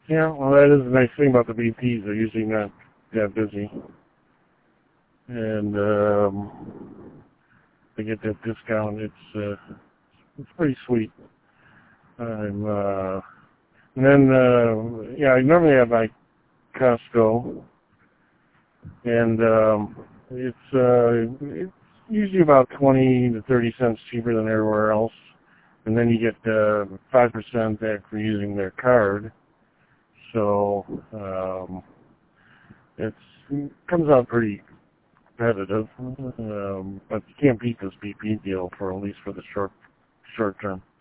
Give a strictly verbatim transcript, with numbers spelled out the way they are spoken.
Yeah, well, that is the nice thing about the B Ps. They're usually not that busy. And um, they get that discount. It's uh, it's pretty sweet. I'm, uh, and then, uh, yeah, I normally have like Costco. And um, it's, uh, it's usually about twenty to thirty cents cheaper than everywhere else. And then you get uh, five percent back for using their card. So um, it's, it comes out pretty competitive. Um, but you can't beat this B P deal for at least for the short short term.